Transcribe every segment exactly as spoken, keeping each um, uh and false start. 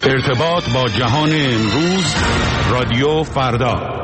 ارتباط با جهان امروز، رادیو فردا.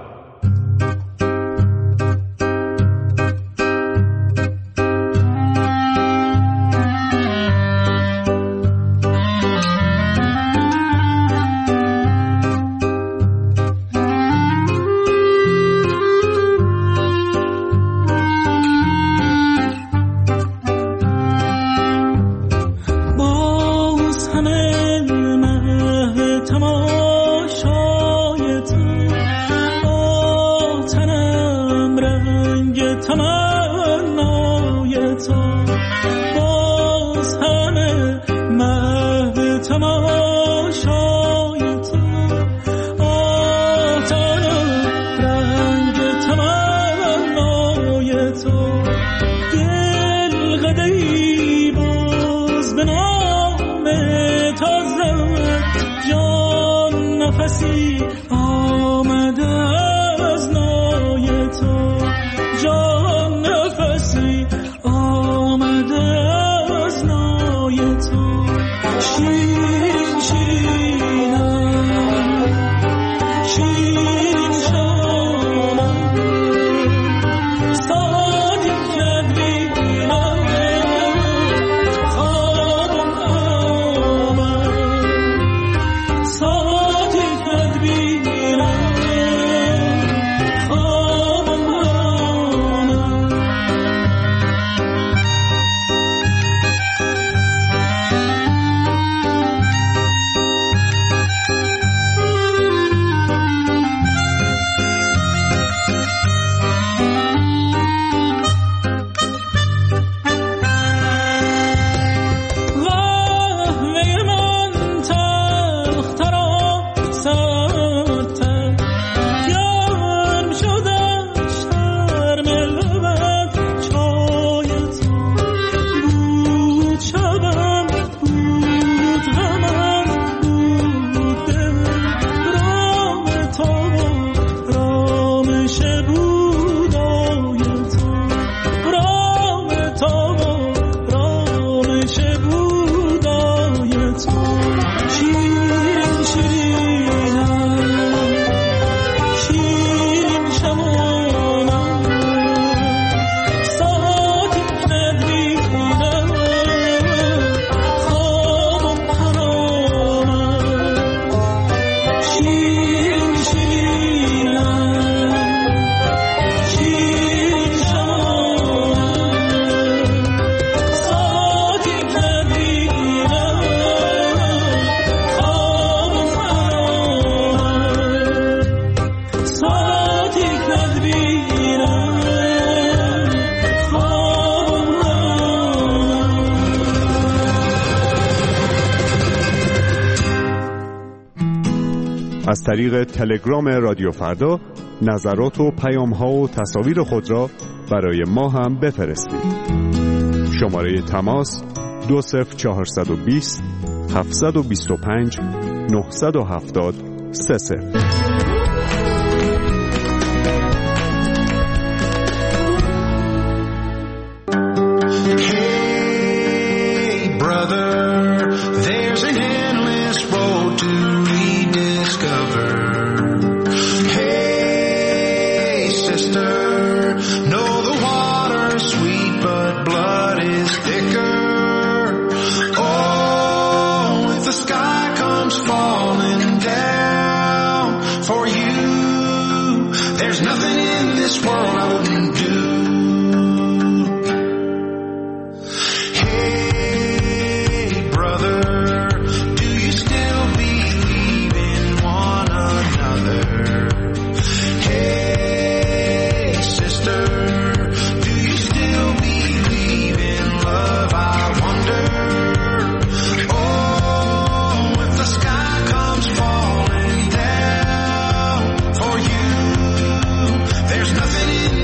از طریق تلگرام رادیو فردا نظرات و پیام‌ها و تصاویر خود را برای ما هم بفرستید. شماره تماس دو صفر چهارصد و بیست هفتصد و بیست و پنج نهصد و هفتاد سه صفر. There's nothing in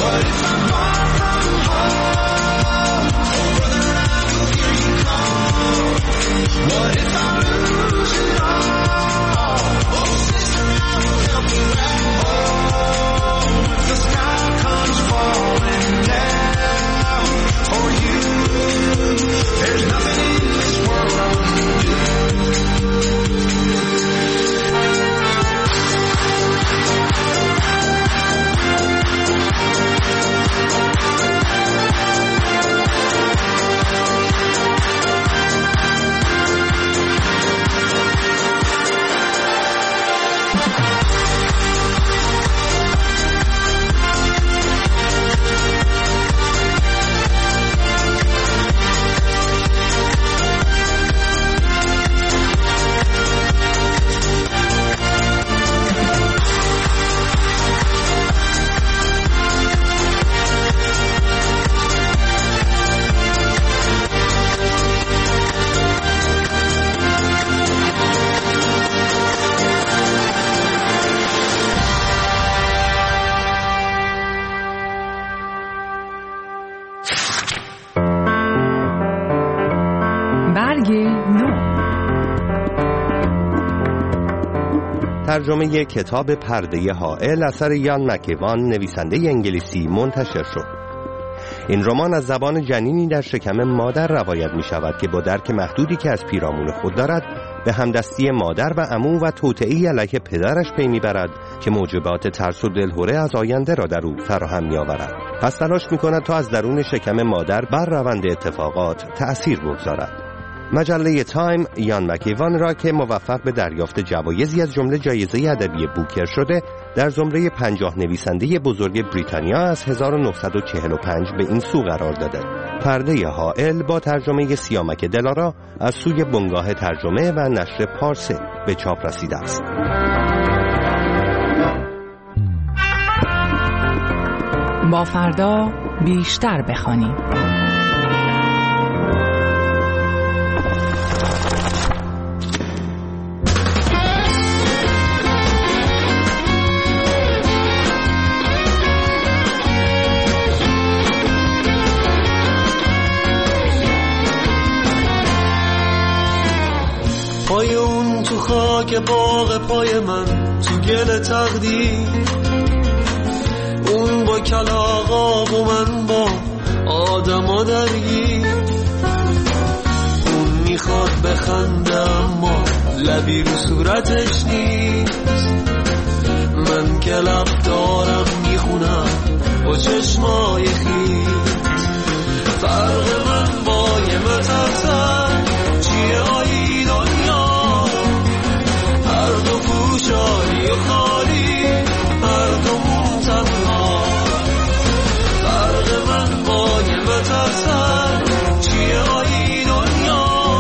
ترجمه کتاب پرده حائل اثر یان مکیوان نویسنده انگلیسی منتشر شد. این رمان از زبان جنینی در شکم مادر روایت می شود که با درک محدودی که از پیرامون خود دارد به همدستی مادر و عمو و توطئه‌ای علیه پدرش پی میبرد که موجبات ترس و دلهره از آینده را در او فراهم می آورد. پس تلاش می کند تا از درون شکم مادر بر روند اتفاقات تأثیر بگذارد. مجله تایم یان مکیوان را که موفق به دریافت جوایزی از جمله جایزه ادبی بوکر شده در زمره پنجاه نویسنده بزرگ بریتانیا از هزار و نهصد و چهل و پنج به این سو قرار داده. پرده حائل با ترجمه سیامک دلارا از سوی بنگاه ترجمه و نشر پارسه به چاپ رسیده است. با فردا بیشتر بخوانیم. پای اون تو خاک باغ پای من تو گل تقدیر، اون با کلاغا و من با آدما درگیر. اون میخواد بخنده اما لبی رو صورتش نیست، من که لب دارم میخونم با چشمای خیز. فرق من با یه مترسن چیه آیی دنیا، هر دو پوشانی و خالی، هر دومون تنها. فرق من با یه مترسن چیه آیی دنیا،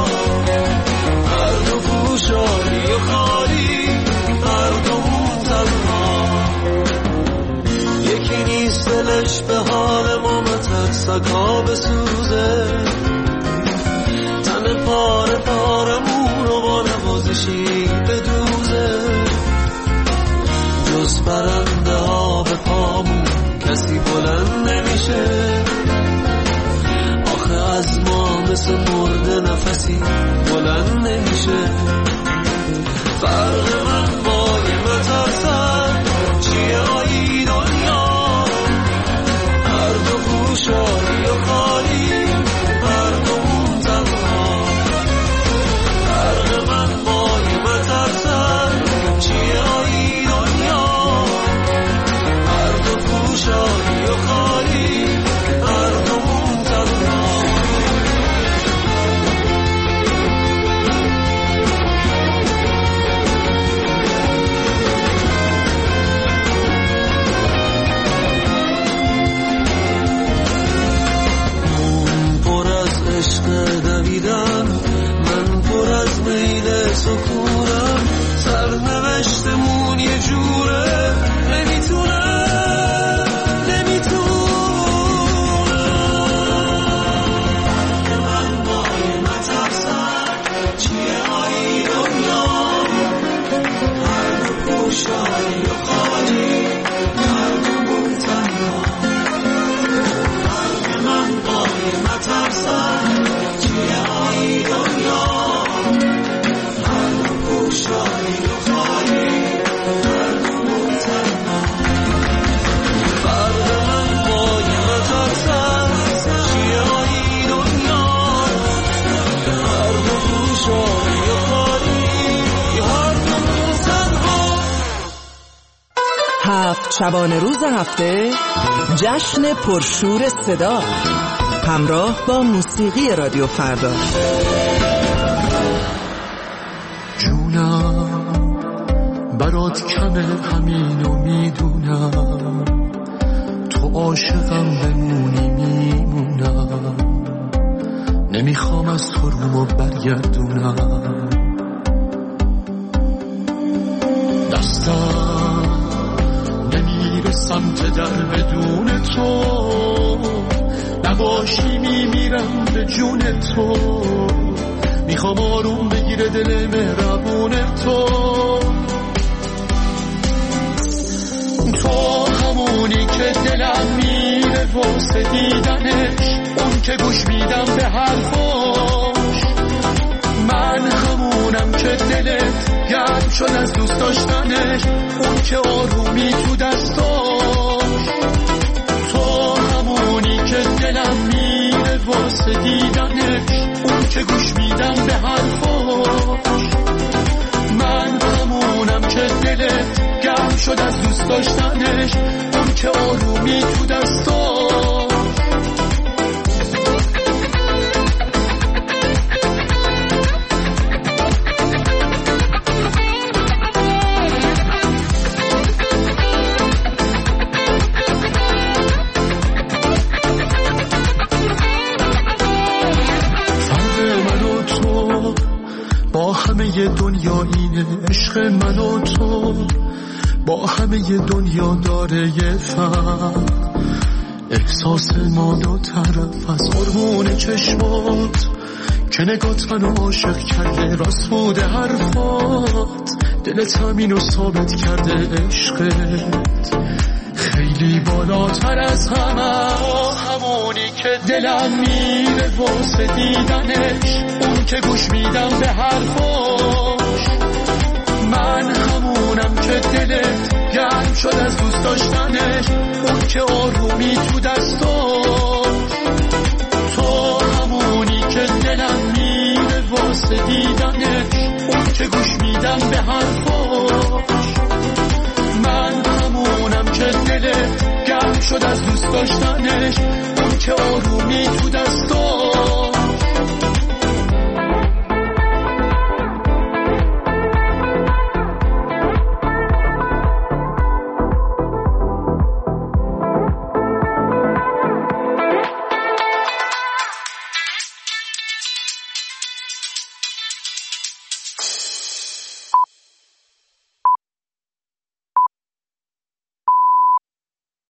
هر دو پوشانی و خالی، هر دومون تنها. یکی نیست دلش به حال ما مترسکا بسوزه، تن پاره پارمون رو با نوازشی بدوزه. جز پرنده ها به پامون کسی بلند نمیشه، آخه از ما مثل مرده نفسی بلند نمیشه. فرق من با یه مترسن چیه آیی دنیا، هر دو پوشانی و خالی، هر دومون تنها. فرق من با یه مترسن چیه آیی دنیا، هر دو پوشانی و خالی، هر دومون تنها. دویدم من پر از میل سکونم، سرنوشتمون یه جوره نمیتونم نمیتونم. من با یه مترسن چیه آیی دنیا، هر دو پوشانی و خالی، هر دومون تنها. شبانه روز هفته جشن پرشور صدا همراه با موسیقی رادیو فردا. جونم برات کمه همینو میدونم، تو عاشقم بمونی میمونم، نمیخوام از تو رومو برگردونم. دستم نمیره سمت در بدون تو، نباشی میمیرم به جون تو، میخوام آروم بگیره دل مهربون تو. تو همونی که دلم میره واسه دیدنش، اون که گوش میدم به حرفاش. من همونم که دلت گرم شد از دوست داشتنش، اون که آرومی تو دستاش. تو همونی که دلم میره واسه دیدنش، اون که گوش میدم به حرفاش. من همونم که دلت گرم شد از دوست داشتنش، اون که آرومی تو دستاش. همه دنیا اینه، عشق من و تو با همه دنیا داره یه فرق. احساس ما دو طرف از قربون چشمات، که نگات منو عاشق کرده، راست بوده حرفات، دلت همینو ثابت کرده. عشقت خیلی بالاتر از همه، همونی که دلم میره واسه دیدنش، اون که گوش میدم به حرفاش. من همونم که دلت گرم شد از دوست داشتنش، اون که آرومی تو دستاش. تو همونی که دلم میره واسه دیدنش، اون که گوش میدم به حرفاش. من همونم که دلت گرم شد از دوست داشتنش، اون که آرومی تو دستاش.